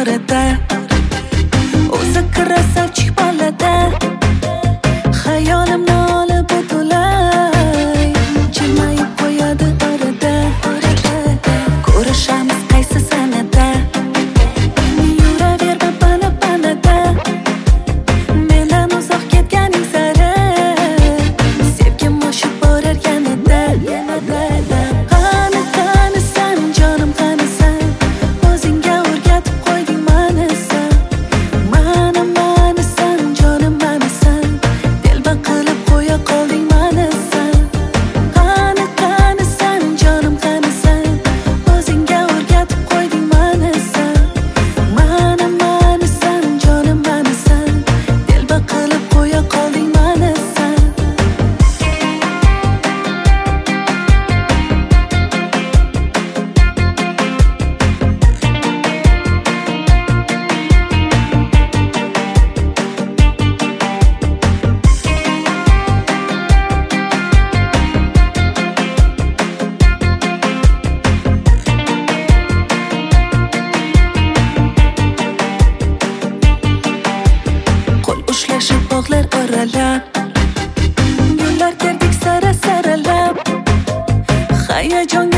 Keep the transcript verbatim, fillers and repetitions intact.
orada o'zi kirasa chik bolada xayolimni olib o'tulay jilmayib qo'yadi orada ko'rishamiz qaysi sanada yuraver bana banada mendan uzoq ketganing sari sevgim oshib borar yanada qani qani san jonim qani san o'zingga o'rgatib qo'yding mani san mani mani san jonim mani san telba qilib qo'ya qolding mani san qani qani san jonim qani san o'zingga o'rgatib qo'yding mani san mani mani san jonim mani san telba qilib qo'ya qolding mani san qo'l ushlashib bog'lar oralab gullar terdik sara saralab hayajon